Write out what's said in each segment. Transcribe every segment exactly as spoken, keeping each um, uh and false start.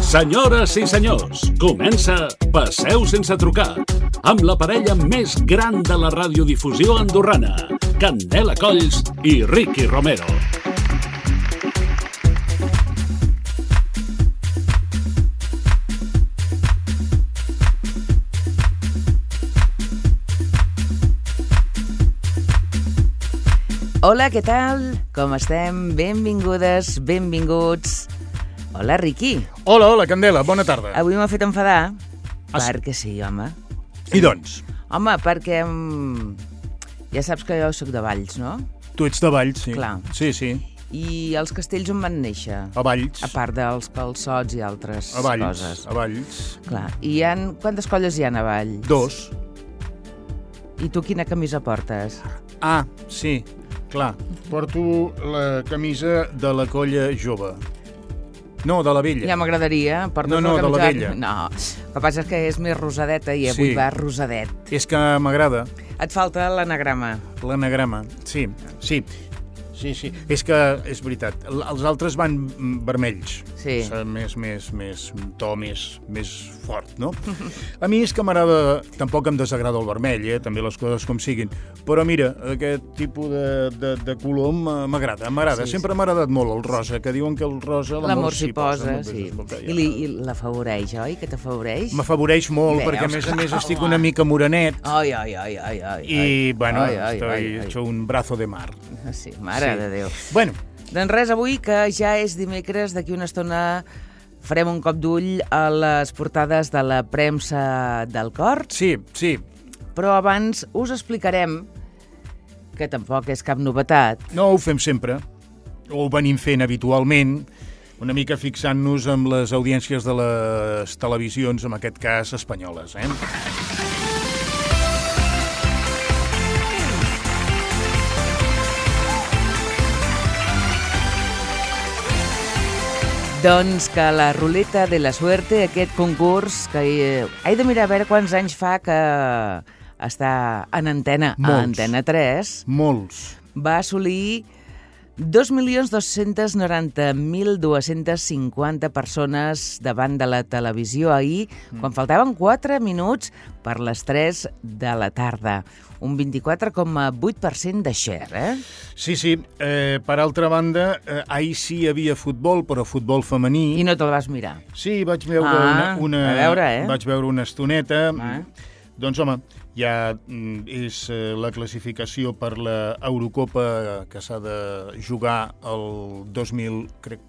Senyores i senyors, comença Passeu sense trucar, amb la parella més gran de la radiodifusió andorrana, Candela Colls i Ricky Romero. Hola, què tal? Com estem? Benvingudes, benvinguts. Hola, Ricky. Hola, hola, Candela, bona tarda. Avui m'ha fet enfadar, Ah, sí? perquè sí, home. I doncs? Home, perquè mm, ja saps que jo sóc de Valls, no? Tu ets de Valls, sí. Clar. Sí, sí. I els castells on van néixer? A Valls. A part dels calçots i altres A Valls. coses. A Valls. Clar. I hi ha... Quantes colles hi ha a Valls? Dos. I tu quina camisa portes? Ah, sí, clar. Porto la camisa de la colla jove. No, de la vella. Ja m'agradaria. Portes No, no, una de la camisa- vella. No, el que passa és que és més rosadeta i avui Sí. va rosadet. És que m'agrada Et falta l'anagrama. l'anagrama. Sí, sí. Sí, sí. És que és veritat. L- Els altres van mm, vermells. Sí. És més, més, més, un to més, més fort, no? A mi és que m'agrada... Tampoc em desagrada el vermell, eh? També les coses com siguin. Però mira, aquest tipus de, de, de color m- m'agrada, m'agrada. Sí, Sempre m'ha agradat molt el rosa, que diuen que el rosa... L'amor s'hi posa, Doncs, sí. escolta, ja. I, li, I l'afavoreix, oi? Que t'afavoreix? M'afavoreix molt, Veus, perquè a més a més clar, estic home. una mica morenet. Ai, ai, ai, ai, ai. I, ai. bueno, ai, ai, estoy ai, ai. hecho un brazo de mar. Sí, mare Sí. de Déu. Bueno, Doncs res, avui, que ja és dimecres, d'aquí una estona farem un cop d'ull a les portades de la premsa del cor, sí, sí. però abans us explicarem, que tampoc és cap novetat, No ho fem sempre, o ho venim fent habitualment, una mica fixant-nos amb les audiències de les televisions, en aquest cas espanyoles, eh? doncs que la ruleta de la suerte, aquest concurs, que eh, he de mirar a veure quants anys fa que està en antena, a Molts. Antena tres, Molts. va assolir dos milions dos-cents noranta mil dos-cents cinquanta persones davant de la televisió ahir, mm. quan faltaven quatre minuts per les tres de la tarda. Un vint-i-quatre coma vuit per cent de share, eh? Sí, sí. Eh, per altra banda, eh, ahir sí hi havia futbol, però futbol femení. I no te'l vas mirar. Sí, vaig veure Ah, una, una... a veure, eh? Vaig veure una estoneta. Ah. Doncs, home, ja mm, és eh, la classificació per la Eurocopa que s'ha de jugar el dos mil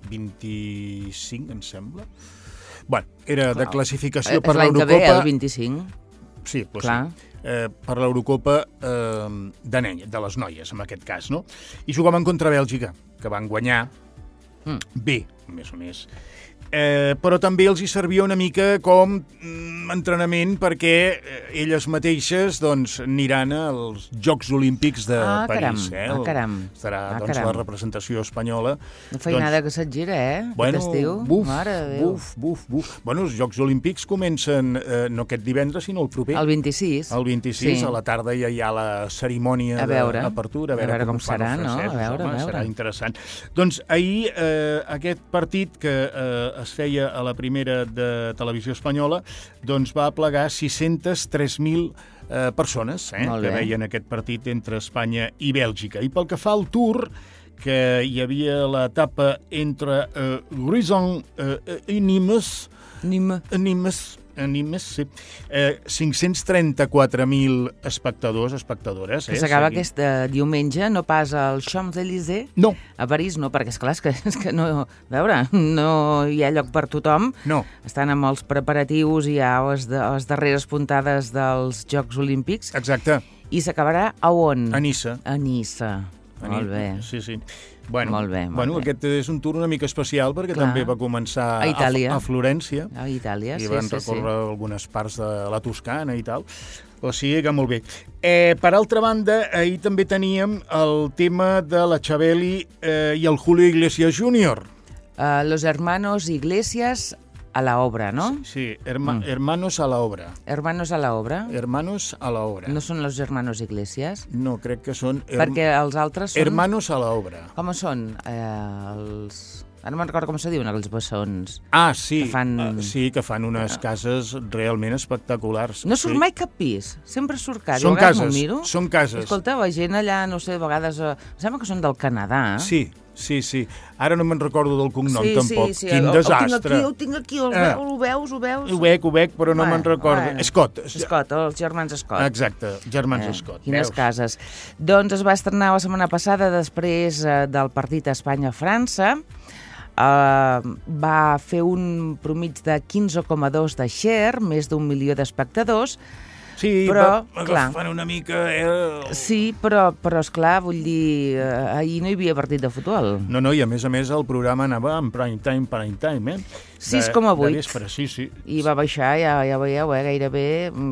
vint-i-cinc, em sembla. Bueno, era de Clar. classificació És per l'any que ve, l'Eurocopa... el vint-i-cinc. Sí, doncs Clar. sí. Eh, per l'Eurocopa eh, de, nen, de les noies, en aquest cas, no? I jugaven contra Bèlgica, que van guanyar Mm. bé, més o més. Eh, però també els hi servia una mica com mm, entrenament perquè eh, elles mateixes doncs, aniran als Jocs Olímpics de Ah, París. caram, Eh? ah, caram. Estarà Ah, doncs, caram. la representació espanyola. Una feinada que se't gira, eh? Bueno, Aquest estiu. buf, Mare de Déu. buf, buf, buf. Bueno, els Jocs Olímpics comencen eh, no aquest divendres, sinó el proper. El vint-i-sis. El vint-i-sis, Sí. a la tarda ja hi ha la cerimònia A veure. d'apertura. A veure com ho fan serà, els no? francesos, A veure, home, a veure. Serà interessant. Doncs ahir eh, aquest partit que eh, es feia a la primera de Televisió Espanyola doncs va aplegar sis-centes tres mil eh, persones eh, Molt que bé. veien aquest partit entre Espanya i Bèlgica. I pel que fa al Tour, que hi havia l'etapa entre eh, Grisons eh, i Nimes, Nima. Nimes, Nimes, sí. Eh, cinc-cents trenta-quatre mil espectadors, espectadores. Que eh, s'acaba seguint. aquest eh, diumenge, no pas al Champs-Élysées? No, A París no, perquè esclar, és que, és que no... A veure, no hi ha lloc per tothom. no. Estan amb els preparatius i a les, de, les darreres puntades dels Jocs Olímpics. Exacte, I s'acabarà a on? a Niça. A Niça. A Molt Ni- bé. Sí, sí. Bueno, Molt bé, molt bueno, bé. aquest és un tour una mica especial perquè Clar. també va començar A Itàlia. a, a Florència. A Itàlia, I sí, van sí, recórrer sí. algunes parts de la Toscana i tal. O sigui que molt bé. Eh, per altra banda, ahir també teníem el tema de la Chabeli eh, i el Julio Iglesias júnior Uh, los hermanos Iglesias a la obra, ¿no? Sí, herma, Mm. hermanos a la obra. Hermanos a la obra. Hermanos a la obra. No són los hermanos Iglesias? No, crec que són... Her... Perquè els altres són... Hermanos a la obra. Com són? Eh, els... Ara no me'n recordo com se diuen aquells bessons. Ah, sí, que fan... uh, sí, que fan unes cases realment espectaculars. No surt sí. mai cap pis, sempre surt casa. Són cases, miro. són cases. Escolta, la gent allà, no sé, a vegades... Eh, em sembla que són del Canadà. Sí, sí, sí. Ara no me'n recordo del cognom, sí, tampoc. Sí, sí, Quin el, desastre. Ho tinc aquí, ho tinc aquí, Ah. ho veus, ho veus? Ho veig, ho veig, però no Bueno, me'n recordo. bueno. Scott. Scott, els germans Scott. Exacte, germans Eh, Scott. Quines veus? cases. Doncs es va estrenar la setmana passada després eh, del partit Espanya-França. Uh, va fer un promig de quinze coma dos de share, més d'un milió d'espectadors. Sí, però, va clar. agafant una mica... Eh... Sí, però, però esclar, vull dir, eh, ahir no hi havia partit de futbol. No, no, i a més a més el programa anava en prime time, prime time, eh? sis coma vuit. De vespre, sí, sí. I va baixar, ja, ja veieu, eh, gairebé,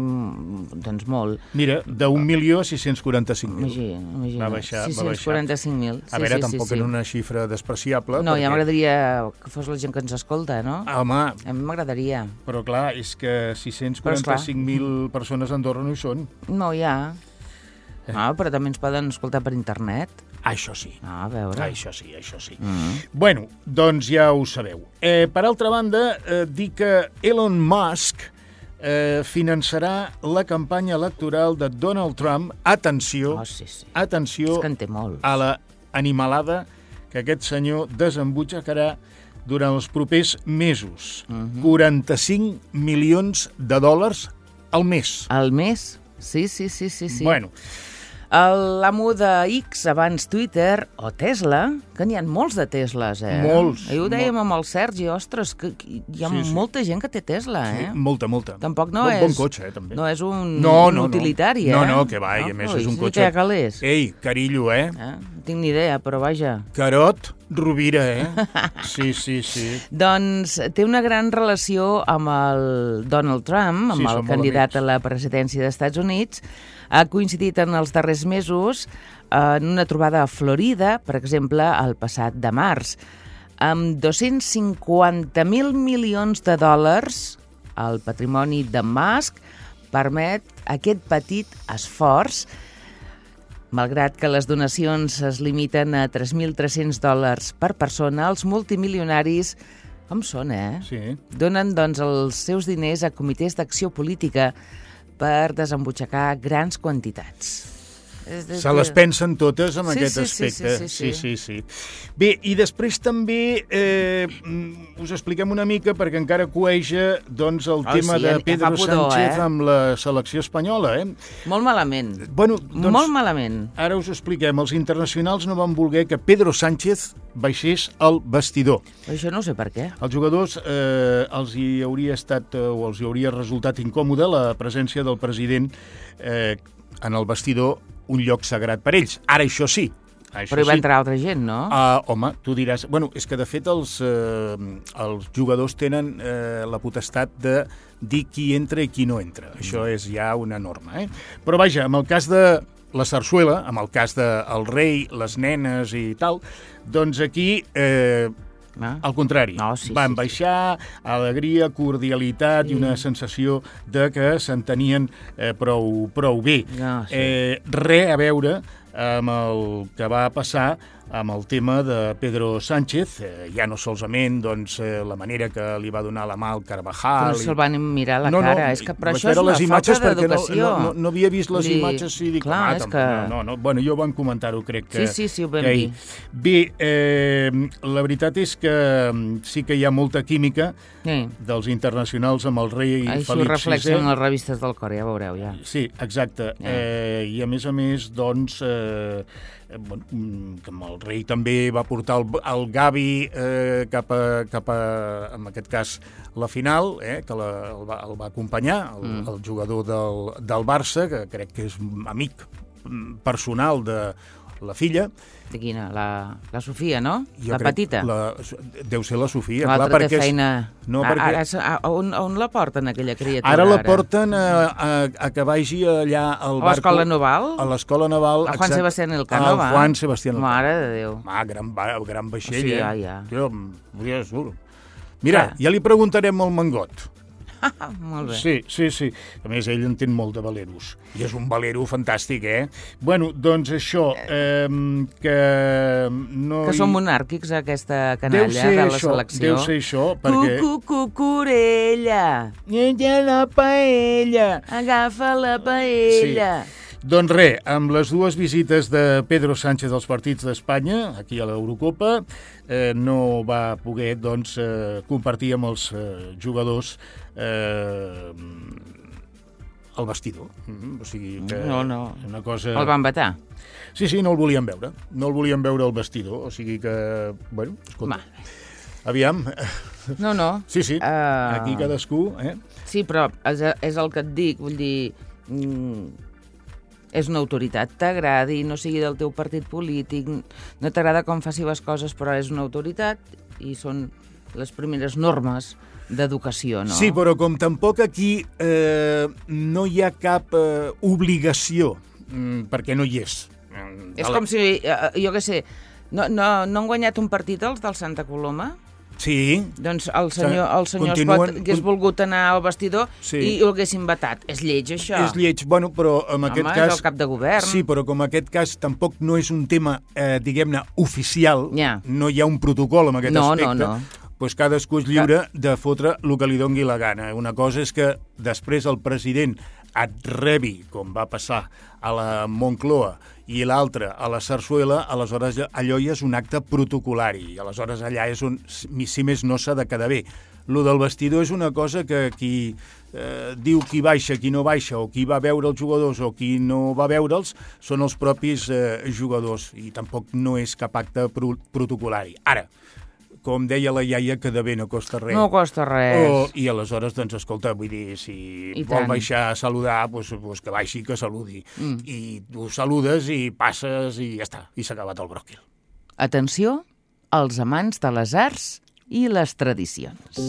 mm, doncs molt. Mira, d'un milió a sis-cents quaranta-cinc mil. Imagina, imagina. Va baixar, va sis-cents quaranta-cinc mil. A veure, tampoc era una xifra despreciable. No, perquè... ja m'agradaria que fos la gent que ens escolta, no? Home, A mi m'agradaria. però clar, és que sis-cents quaranta-cinc mil persones a Andorra no hi són. No, ja. Ah, però també ens poden escoltar per internet. Això sí. Ah, a veure. Això sí, això sí. Mm. Bueno, doncs ja ho sabeu. Eh, per altra banda, eh, dir que Elon Musk eh, finançarà la campanya electoral de Donald Trump. Atenció, Oh, sí, sí. atenció És que en té molts. a la animalada que aquest senyor desembutxacarà durant els propers mesos. Mhm. quaranta-cinc milions de dòlars al mes. Al mes? Sí, sí, sí, sí. sí. Bueno, El- L'amo de X, abans Twitter, o Tesla, que n'hi ha molts de Tesles, eh? Molts, Ahir ho dèiem molt. amb el Sergi, ostres, que que hi ha Sí, sí. molta gent que té Tesla, sí, eh? molta, molta. Tampoc no bon, és... Bon cotxe, eh, també. No és un, No, un no, no. utilitari, eh? No, no, que va, i a més Ui, és un sí cotxe... Que calés. Ei, carillo, eh? Eh? No tinc ni idea, però vaja. Carot Rovira, eh? Sí, sí, sí. Doncs té una gran relació amb el Donald Trump, amb Sí, el són molt candidat amics. a la presidència dels Estats Units. Ha coincidit en els darrers mesos en una trobada a Florida, per exemple, el passat de març. Amb dos-cents cinquanta mil milions de dòlars, el patrimoni de Musk permet aquest petit esforç. Malgrat que les donacions es limiten a tres mil tres-cents dòlars per persona, els multimilionaris, com són, eh? Sí. Donen, doncs, els seus diners a comitès d'acció política per desembutxacar grans quantitats. Se les pensen totes amb Sí, aquest sí, sí, aspecte. sí, sí, sí, sí, sí. Bé, i després també eh, mm, us expliquem una mica, perquè encara cueja doncs, el Oh, tema sí, de ja fa Pedro pudor, Sánchez eh? amb la selecció espanyola. Eh? Molt malament. Bueno, doncs, Molt malament. ara us ho expliquem. Els internacionals no van voler que Pedro Sánchez baixés al vestidor. Això no ho sé per què. Els jugadors eh, els hi hauria estat eh, o els hi hauria resultat incòmode la presència del president eh, en el vestidor, un lloc sagrat per ells. Ara, això sí. Això Però hi va sí. entrar altra gent, no? Uh, home, tu diràs... Bueno, és que de fet els, eh, els jugadors tenen eh, la potestat de dir qui entra i qui no entra. Això és ja una norma, eh? Però vaja, en el cas de la sarsuela, en el cas del de rei, les nenes i tal, doncs aquí... Eh, Ah. al contrari, No, sí, van sí, sí. baixar, alegria, cordialitat Sí. i una sensació de que s'entenien eh, prou, prou bé. No, sí. eh, res a veure amb el que va passar amb el tema de Pedro Sánchez, eh, ja no solament doncs, eh, la manera que li va donar la mà al Carvajal... No se'l van mirar la no, cara. No, És que, però vaig això és veure una les imatges falta perquè no, d'educació. no, no, no havia vist les Vull dir, imatges i dic, clar, ah, és tampoc, que- no, no, bueno, jo vam comentar-ho, crec que... Sí, sí, sí, ho vam que ahir. dir. Bé, eh, la veritat és que mm, sí que hi ha molta química Sí. dels internacionals amb el rei Això ho Felip reflexen sisè. en les revistes del cor, ja veureu, ja. Sí, exacte. Ja. Eh, I a més a més, doncs, eh, eh, bueno, mm, que amb el rei també va portar el, el Gavi eh, cap, a, cap a, en aquest cas, la final, eh, que la, el, va, el va acompanyar, el, Mm. el jugador del, del Barça, que crec que és amic mm, personal de la filla. De quina? La, la Sofia, no? Jo la crec- petita. La, deu ser la Sofia, clar, L'altra té perquè... és- feina... No, A- perquè- Ara, a, a, on, on la porten, aquella criatura? Ara la porten a, a, a que vagi allà al A barco... l'escola naval? A l'escola naval... A Juan exacte. Sebastián Elcano, Al va? Juan Sebastián Elcano. Mare de Déu. Ah, gran, va- gran vaixell, Sí, eh? ja, ja. Jo, ja és dur. Mira, Clar. ja li preguntarem al Mangot. Ah, molt bé. Sí, sí, sí. A més, ell entén molt de valeros. I és un valero fantàstic, eh? Bueno, doncs això, eh, que no... Que són monàrquics, aquesta canalla de la això, selecció. Deu ser això, perquè... Cucucucurella. Ella la paella. Agafa la paella. Sí. Doncs res, amb les dues visites de Pedro Sánchez als partits d'Espanya, aquí a l'Eurocopa, eh, no va poder doncs, eh, compartir amb els eh, jugadors eh, el vestidor. Mm, o sigui que no, no. Una cosa... El van vetar? Sí, sí, no el volien veure. No el volien veure al vestidor. O sigui que, bueno, escolta, Va. aviam... No, no. Sí, sí, uh... aquí cadascú... Eh? Sí, però és, és el que et dic, vull dir... Mm, és una autoritat, t'agradi, no sigui del teu partit polític, no t'agrada com faci les coses, però és una autoritat i són les primeres normes d'educació, no? Sí, però com tampoc aquí eh, no hi ha cap eh, obligació, mm, perquè no hi és. És com si, eh, jo què sé, no, no, no han guanyat un partit els del Santa Coloma? Sí. Doncs el senyor, el senyor Continuen... Espot hagués volgut anar al vestidor sí. i ho haguessin vetat. És lleig, això. És lleig, bueno, però en Home, aquest cas... és el cap de govern. Sí, però com aquest cas tampoc no és un tema, eh, diguem-ne, oficial, yeah. no hi ha un protocol en aquest no, aspecte, no, no. doncs cadascú és lliure de fotre el que li dongui la gana. Una cosa és que després el president et rebi, com va passar a la Moncloa, i l'altre a la Sarsuela, aleshores allò ja és un acte protocolari, i aleshores allà és on, si més no, s'ha de quedar bé. Lo del vestidor és una cosa que qui eh, diu qui baixa, qui no baixa, o qui va veure els jugadors o qui no va veure'ls, són els propis eh, jugadors, i tampoc no és cap acte pro protocolari. Ara, com deia la iaia, que de bé no costa res. No costa res. O, I aleshores, doncs, escolta, vull dir, si I vol tant. baixar a saludar, doncs, doncs que baixi, que saludi. Mm. I tu saludes i passes i ja està, i s'ha acabat el bròquil. Atenció als amants de les arts i les tradicions.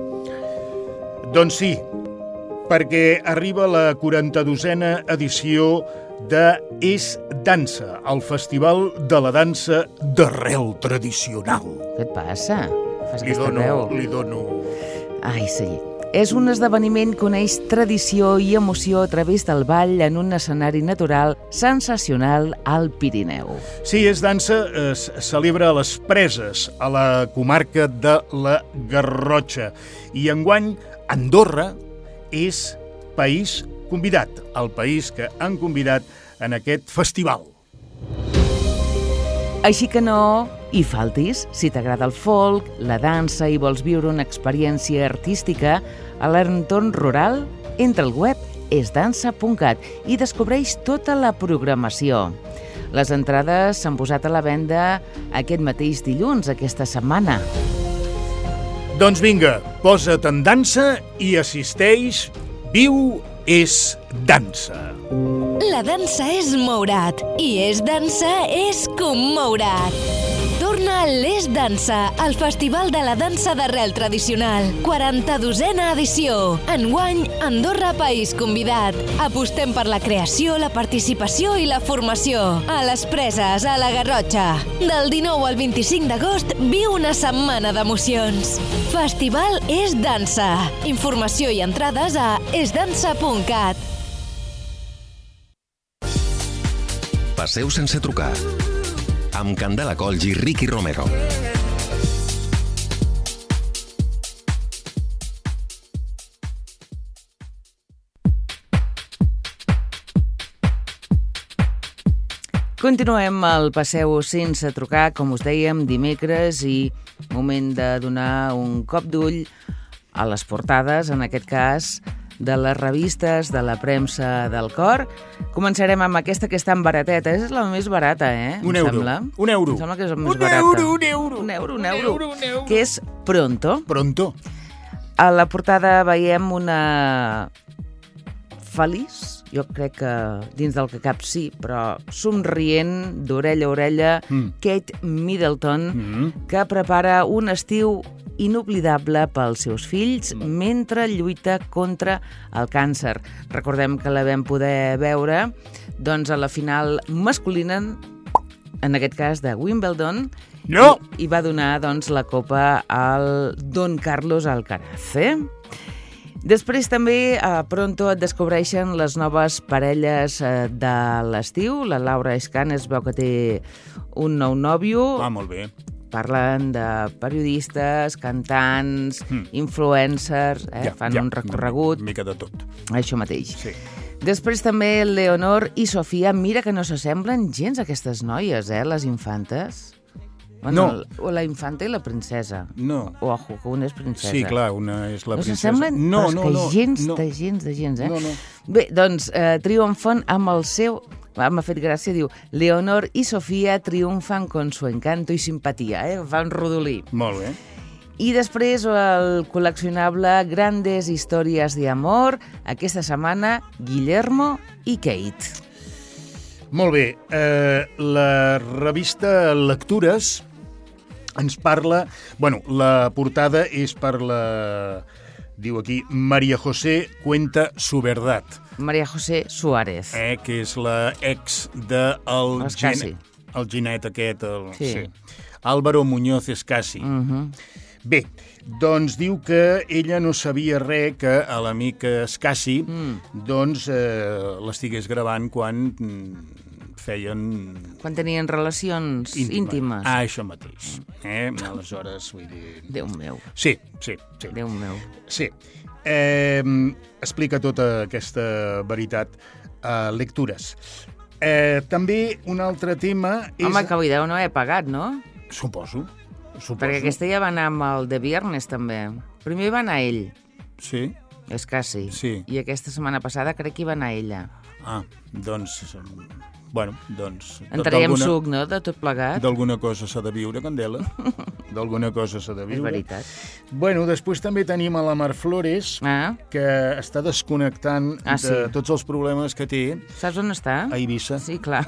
Doncs sí, perquè arriba la quaranta-dosena edició de És Dansa, el festival de la dansa d'arrel tradicional. Què et passa? Fas Li aquesta dono, veu. li dono... Ai, sí. És un esdeveniment que uneix tradició i emoció a través del ball en un escenari natural sensacional al Pirineu. Sí, És Dansa es celebra a les Preses, a la comarca de la Garrotxa. I enguany Andorra és país convidat, el país que han convidat en aquest festival. Així que no hi faltis si t'agrada el folk, la dansa i vols viure una experiència artística a l'entorn rural, entra al web es dansa punt cat i descobreix tota la programació. Les entrades s'han posat a la venda aquest mateix dilluns, aquesta setmana. Doncs vinga, posa't en dansa i assisteix, viu És Dansa. La dansa és moure't i És Dansa és commoure't. Torna a l'És Dansa, el festival de la dansa d'arrel tradicional. quaranta-dosena edició. Enguany, Andorra país convidat. Apostem per la creació, la participació i la formació. A les Preses, a la Garrotxa. Del dinou al vint-i-cinc d'agost, viu una setmana d'emocions. Festival És Dansa. Informació i entrades a es dansa punt cat. Passeu sense trucar. Amb Candela Colls i Ricky Romero. Continuem el Passeu sense trucar, com us dèiem, dimecres, i moment de donar un cop d'ull a les portades, en aquest cas, de les revistes, de la premsa del cor. Començarem amb aquesta que és tan barateta. És la més barata, eh? Un em euro. Sembla. Un euro. Em sembla que és la més un barata. Euro, un euro. Un euro, un un euro. euro, un euro. Que és Pronto. Pronto. A la portada veiem una feliç, jo crec que dins del que cap sí, però somrient, d'orella a orella, Mm. Kate Middleton, Mm. que prepara un estiu inoblidable pels seus fills mentre lluita contra el càncer. Recordem que la vam poder veure doncs, a la final masculina, en aquest cas de Wimbledon, No! i, i va donar doncs, la copa al Don Carlos Alcaraz. Eh? Després també a Pronto et descobreixen les noves parelles eh, de l'estiu. La Laura Escan es veu que té un nou nòvio. Ah, molt bé. Parlen de periodistes, cantants, mm. influencers, eh? Ja, fan ja, un recorregut. Una mica de tot. Això mateix. Sí. Després també Leonor i Sofia. Mira que no s'assemblen gens aquestes noies, eh? Les infantes. Bueno, No. O la infanta i la princesa. No. Ojo, que una és princesa. Sí, clar, una és la no princesa. s'assemblen, No, però és no, que no, gens, no. de gens, de gens, eh? No, no. Bé, doncs, eh, triomfen amb el seu... Ah, m'ha fet gràcia, diu, Leonor i Sofia triomfan con su encanto i simpatia, eh? Fan rodolí. Molt bé. I després el col·leccionable Grandes històries d'amor, aquesta setmana Guillermo i Kate. Molt bé. Eh, la revista Lectures ens parla... Bueno, la portada és per la... Diu aquí, María José cuenta su verdad. María José Suárez. Eh, que és la ex de el, Escassi. el Ginet aquest. El, Sí. sí. Álvaro Muñoz Escassi. Uh -huh. Bé, doncs diu que ella no sabia res que a l'amic Escassi Mm. doncs eh, l'estigués gravant quan mm, feien... Quan tenien relacions íntimes. íntimes. Ah, això mateix. Eh? Aleshores, vull dir... Déu meu, Sí, sí, sí. Déu meu. Sí. Eh, explica tota aquesta veritat a Lectures. Eh, també un altre tema és... Home, que avui deu no haver pagat, no? Suposo. Suposo. Perquè aquesta ja va anar amb el de viernes, també. Primer va anar ell, Sí? Escassi. Sí. I aquesta setmana passada crec que hi va anar ella. Ah, doncs... Bueno, doncs... En traiem d'alguna- suc, no?, de tot plegat. D'alguna cosa s'ha de viure, Candela. D'alguna cosa s'ha de És viure. veritat. Bueno, després també tenim a la Mar Flores, Ah, que està desconnectant Ah, de sí. tots els problemes que té saps on està? a Eivissa. Sí, clar.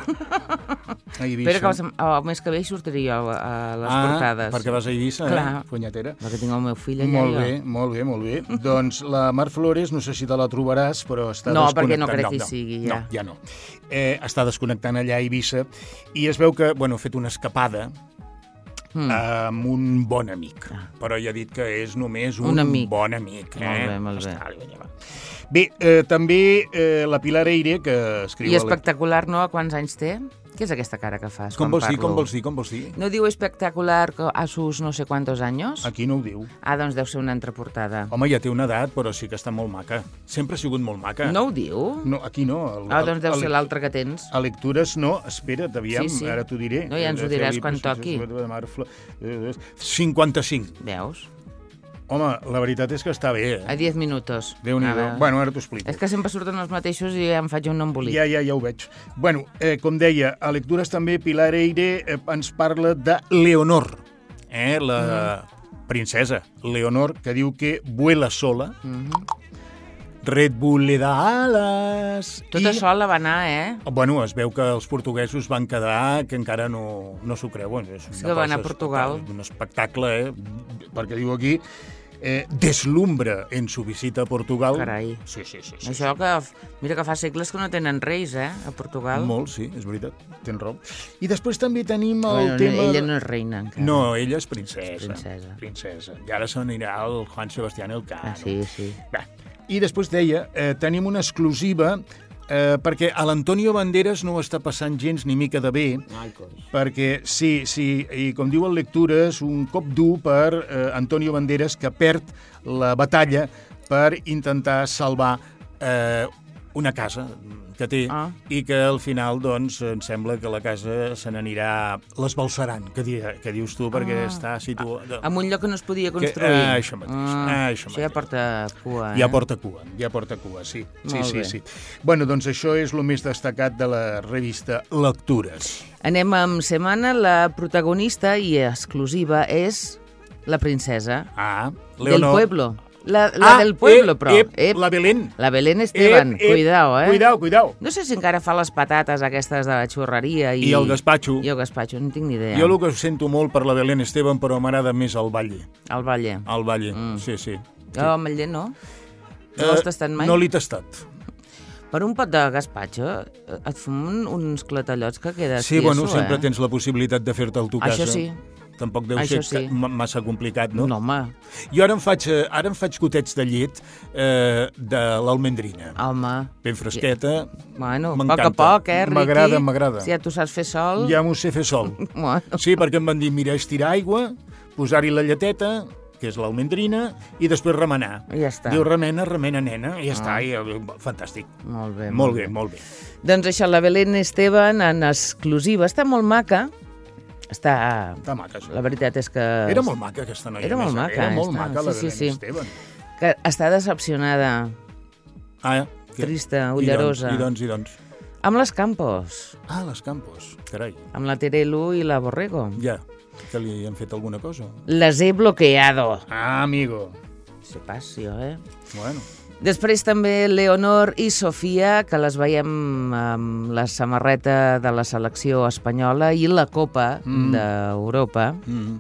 A Eivissa. Espera que el, el mes que ve sortiria jo a les ah, portades. perquè vas a Eivissa, Clar. eh? Punyetera. Perquè tinc el meu fill allà. Molt jo. bé, molt bé, molt bé. Doncs la Mar Flores, no sé si te la trobaràs, però està No, desconnectant. perquè no crec que hi sigui, ja. No, ja no. Eh, està desconnectant allà a Eivissa i es veu que, bueno, ha fet una escapada Mm. amb un bon amic. Però ja ha dit que és només un, Un amic. bon amic. Eh? Molt bé, molt bé. Està, va. Bé, eh, també eh, la Pilar Eire, que escriu... I a espectacular, no? A quants anys té? Què és aquesta cara que fas Com quan vols dir, parlo? com vols dir, com vols dir? No diu espectacular que a sus no sé quantos años? Aquí no ho diu. Ah, doncs deu ser una entreportada. Home, ja té una edat, però sí que està molt maca. Sempre ha sigut molt maca. No ho diu? No, aquí no. El, Ah, doncs deu el- ser l'altre que tens. A lectures no, espera't, aviam, Sí, sí. ara t'ho diré. No, ja ens ho diràs quan toqui. cinquanta-cinc. Veus? Home, la veritat és que està bé, A eh? diez minutos. Déu-n'hi-do. A veure. Bueno, ara t'ho explico. És que sempre surten els mateixos i ja em faig un embolic. Ja, ja, ja ho veig. Bueno, eh, com deia, a lectures també Pilar Eire eh, ens parla de Leonor, eh, la Mm. princesa Leonor, que diu que vuela sola, Mhm. Red Bull le da alas... Tot això la va anar, eh? Bueno, es veu que els portuguesos van quedar que encara no, no s'ho creuen. És Sí una que van cosa a Portugal. Un espectacle, eh? Perquè diu aquí, eh, deslumbra en su visita a Portugal. Carai. Sí, sí, sí. sí, Això que... Mira que fa segles que no tenen reis, eh? A Portugal. Molt, sí, és veritat, tens raó. I després també tenim el Bueno, tema... ella no és reina, encara. No, ella és princesa. És princesa. Princesa. I ara se n'anirà el Juan Sebastián Elcano. Ah, sí, sí. Bé, i després deia, eh, tenim una exclusiva eh, perquè a l'Antonio Banderas no ho està passant gens ni mica de bé, perquè sí, sí, i com diu el Lectures, un cop dur per eh, Antonio Banderas, que perd la batalla per intentar salvar eh, una casa que té Ah. i que al final, doncs, em sembla que la casa se n'anirà l'esbalsaran, que, di que dius tu, perquè Ah. està situada... En un lloc que no es podia Que- construir. ah, això mateix, ah, això ja mateix. porta cua, eh? Ja porta cua, ja porta cua, sí. Sí, Molt sí, bé. sí. Bueno, doncs això és el més destacat de la revista Lectures. Anem amb setmana. La protagonista i exclusiva és la princesa. Ah, Del Leonor. pueblo. La, la ah, del pueblo, ep, però. Ep, Ep, la Belén. la Belén Esteban. Ep, ep, Cuidao, eh? Cuidao, cuidao. No sé si encara fa les patates aquestes de la xurreria i... I el gazpacho. I el gazpacho, no tinc ni idea. Jo el que sento molt per la Belén Esteban, però m'agrada més el Valle. El Valle. El Valle, Mm. sí, sí. Jo amb el llet no. No Eh, l'has tastat mai? No l'he tastat. Per un pot de gazpacho et fumen uns clatallots que quedes Sí, tieso, bueno, sempre eh? tens la possibilitat de fer-te'l tu a casa. Això sí. tampoc deu Això ser sí. ma- massa complicat, no? No, home, Jo ara em faig, eh, ara em faig gotets de llet eh, de l'almendrina. home. Ben fresqueta. Bueno, a poc M'encanta. a poc, eh, Riqui? M'agrada, m'agrada. Si ja tu saps fer sol... Ja m'ho sé fer sol. Bueno, Sí, perquè em van dir, mira, estirar aigua, posar-hi la lleteta, que és l'almendrina, i després remenar. ja està. Diu, remena, remena, nena, i ja està. Ah. I, eh, fantàstic. Molt bé. Molt bé, molt bé. Doncs això, la Belén Esteban en exclusiva. Està molt maca. Està... Està maca, això. La veritat és que... Era molt maca, aquesta noia. Era a més, molt eh? maca, Era molt està. maca, la Sí, sí, Belén sí. Esteban. que està decepcionada, Ah, eh? Què? trista, I ullerosa. doncs, I doncs, i doncs. Amb les Campos, Ah, les Campos, carai. amb la Terelu i la Borrego. Ja, que li han fet alguna cosa. Les he bloqueado. Ah, amigo. Se passió, eh? Bueno. Després també Leonor i Sofia, que les veiem amb la samarreta de la selecció espanyola i la Copa Mm. d'Europa, Mm.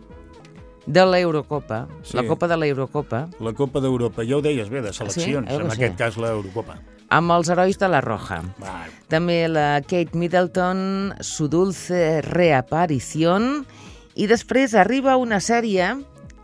de l'Eurocopa, Sí. la Copa de l'Eurocopa, La Copa d'Europa, ja ho deies bé, de seleccions, Sí? Eh, en sí. aquest cas l'Eurocopa. amb els herois de la Roja. Va, També la Kate Middleton, su dulce reaparición, i després arriba una sèrie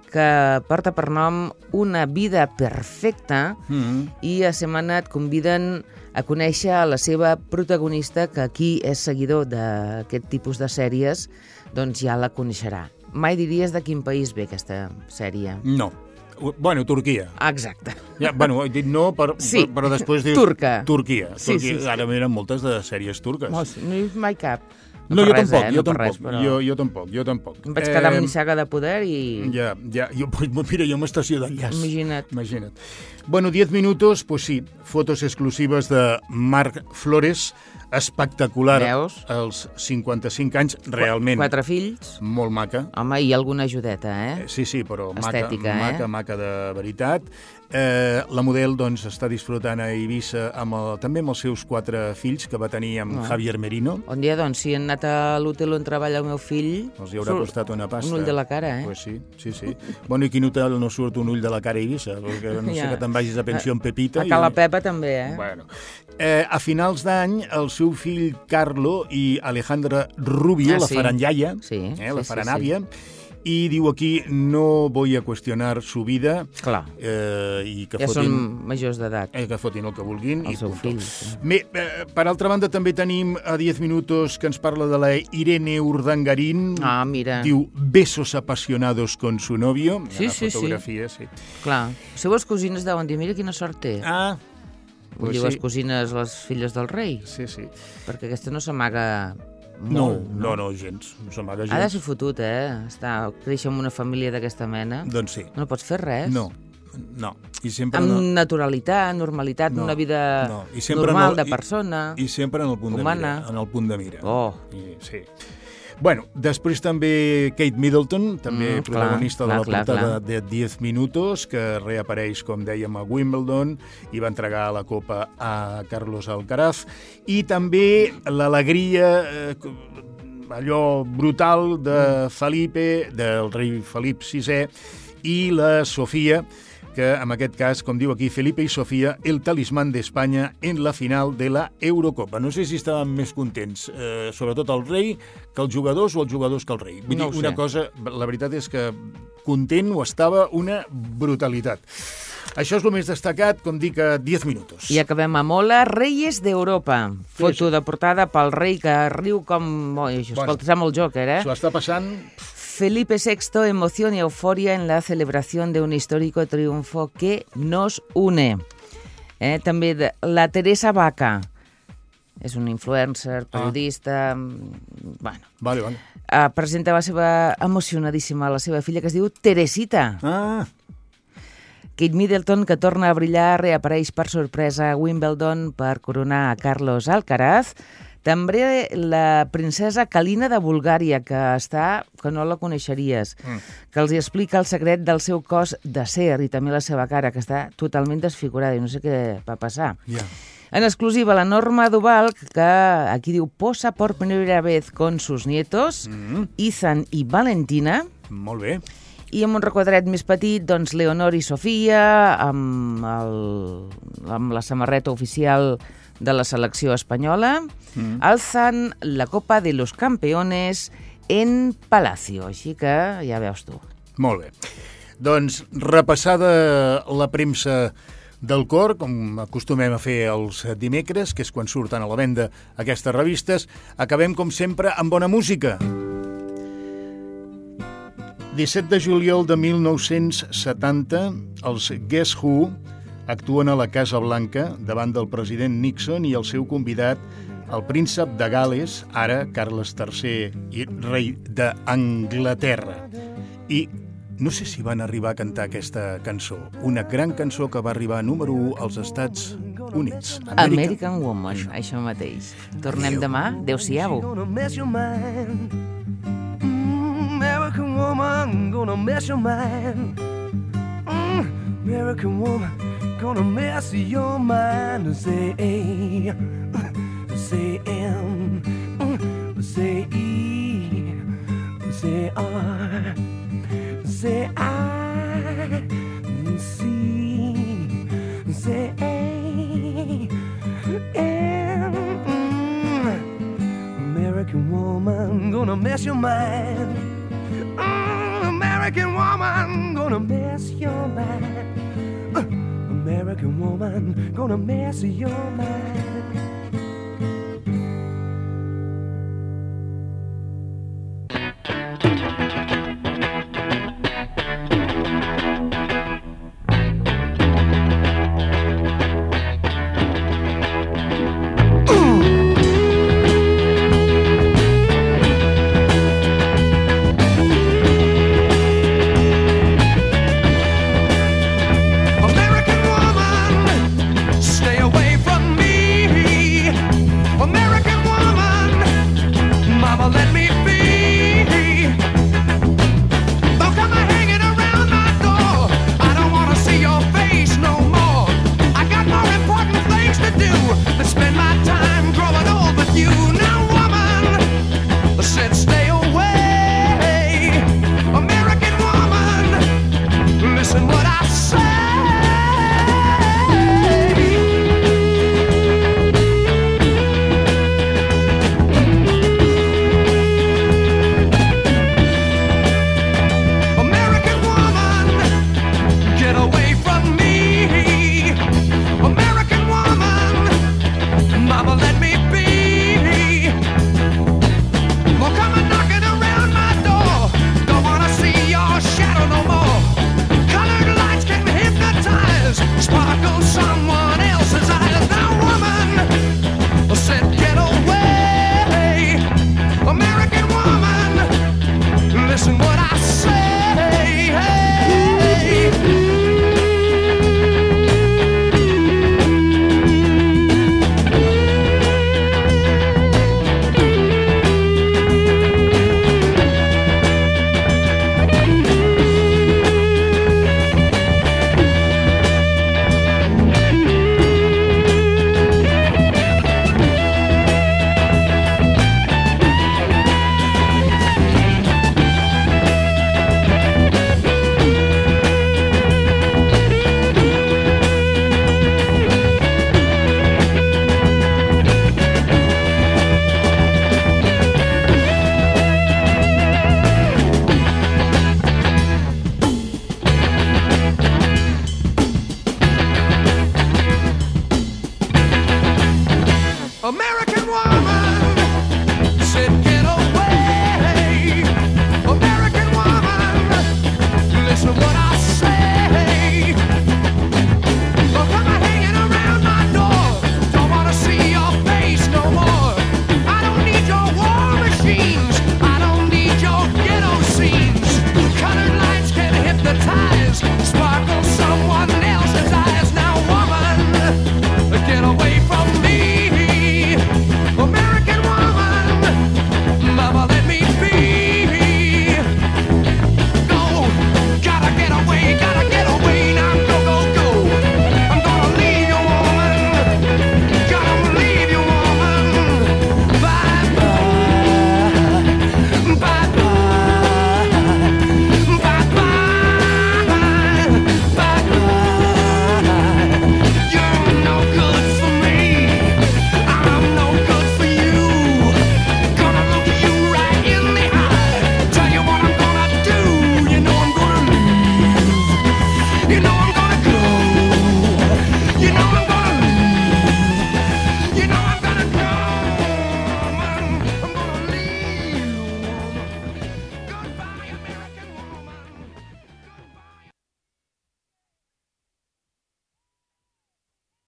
que porta per nom Una vida perfecta, mm. i a Setmana et conviden a conèixer a la seva protagonista, que aquí és seguidor d'aquest tipus de sèries, doncs ja la coneixerà. Mai diries de quin país ve aquesta sèrie. No. Bueno, Turquia. Exacte. Ja, bueno, he dit no, per, Sí. per, però després dius... Turca. Turquia. Sí, Turquia. sí, sí. Ara miren moltes de sèries turques. Molts, no hi ha mai cap. No, per jo res, tampoc, eh? jo No per tampoc, res, però jo, jo tampoc, jo tampoc. Em vaig quedar Eh, amb nissaga de poder i... Ja, ja, jo, pues, mira, jo amb estació d'enllaç. Imagina't. Imagina't. Bueno, diez minutos, pues sí, fotos exclusives de Marc Flores, espectacular. Veus? Als cinquanta-cinc anys, realment. Quatre fills. Molt maca. Home, i alguna ajudeta, eh? Sí, sí, però Estètica, maca, eh? maca, maca de veritat. Eh, la model doncs, està disfrutant a Eivissa amb el, també amb els seus quatre fills que va tenir amb Ah. Javier Merino. On dia, doncs, si han anat a l'hotel on treballa el meu fill... Els hi haurà surt costat una pasta. Un ull de la cara, eh? Pues sí, sí, sí. Bueno, i quin hotel no surt un ull de la cara a Eivissa? Perquè no sé Ja. que te'n vagis a pensió amb Pepita. A Cala Pepa també, eh? Bueno. Eh, a finals d'any, el seu fill Carlo i Alejandra Rubio Ah, la sí. faran iaia, Sí, eh, la sí, faran sí, sí. àvia, i diu aquí, no voy a cuestionar su vida, Clar, eh, i que ja fotin... són majors d'edat, Eh, que fotin el que vulguin. el i seu punto. fill. Sí. Bé, eh, per altra banda, també tenim a diez minutos que ens parla de la Irene Urdangarín. Ah, mira, Diu, besos apasionados con su novio. Sí, Hi ha una sí, sí. fotografia, sí. clar. Les seves cosines deuen dir, mira quina sort té. Ah, Vull pues dir, sí. les cosines, les filles del rei, Sí, sí. perquè aquesta no s'amaga No, molt. no, no, gens. No s'amaga gens. Ha de ser fotut, eh? Estar, créixer en una família d'aquesta mena. Doncs sí. No pots fer res. No, no. I sempre... Amb no, naturalitat, normalitat, No, una vida no. I sempre normal no- de i- persona. I sempre en el punt Humana. de mira. En el punt de mira. Oh. I, sí. Bueno, després també Kate Middleton, també Mm, protagonista clar, de la clar, clar, portada clar. de diez minutos, que reapareix, com dèiem, a Wimbledon i va entregar la copa a Carlos Alcaraz. I també l'alegria, eh, allò brutal de Felipe, del rei Felip sisè, i la Sofia, que en aquest cas, com diu aquí, Felipe i Sofia, el talismán d'Espanya en la final de la Eurocopa. No sé si estaven més contents, eh, sobretot el rei, que els jugadors o els jugadors que el rei. Vull No ho dir, una sé. cosa, la veritat és que content ho estava una brutalitat. Això és el més destacat, com dic, a diez minutos. I acabem amb Hola, Reyes d'Europa. Foto de portada pel rei que riu com... Oh, això, Bueno. escolta, sembla el Joker, eh? S'ho està passant... Felipe sexto, emoción y euforia en la celebración de un histórico triunfo que nos une. Eh, també de, la Teresa Vaca. És una influencer, periodista... Mm, bueno, Vale, vale. eh, presenta la seva emocionadíssima la seva filla, que es diu Teresita. Ah, Kate Middleton, que torna a brillar, reapareix per sorpresa a Wimbledon per coronar a Carlos Alcaraz. També la princesa Kalina de Bulgària, que està, que no la coneixeries, Mm. que els hi explica el secret del seu cos d'acer i també la seva cara, que està totalment desfigurada i no sé què va passar. ja. En exclusiva, la Norma Duval, que aquí diu posa por primera vez con sus nietos, Mm, Ethan i Valentina. molt bé. I amb un requadret més petit, doncs, Leonor i Sofia, amb, el, amb la samarreta oficial de la selecció espanyola, Mm. alzan la Copa de los Campeones en Palacio, així que ja veus tu. Molt bé. Doncs repassada la premsa del cor, com acostumem a fer els dimecres, que és quan surten a la venda aquestes revistes, acabem, com sempre, amb bona música. disset de juliol de mil nou-cents setanta, els Guess Who actuen a la Casa Blanca davant del president Nixon i el seu convidat, el príncep de Gal·les, ara Carles tercer i rei d'Anglaterra. I no sé si van arribar a cantar aquesta cançó, una gran cançó que va arribar a número u als Estats Units. American, American Woman, això, això mateix. Tornem Adeu. Demà. Adéu-siau. American woman, gonna mess your mind. Mm, American woman, gonna mess your mind. Say A, say M, say E, say R, say I, C, say A, M. American woman, gonna mess your mind. Mm, American woman, gonna mess your mind. Uh, American woman, gonna mess your mind.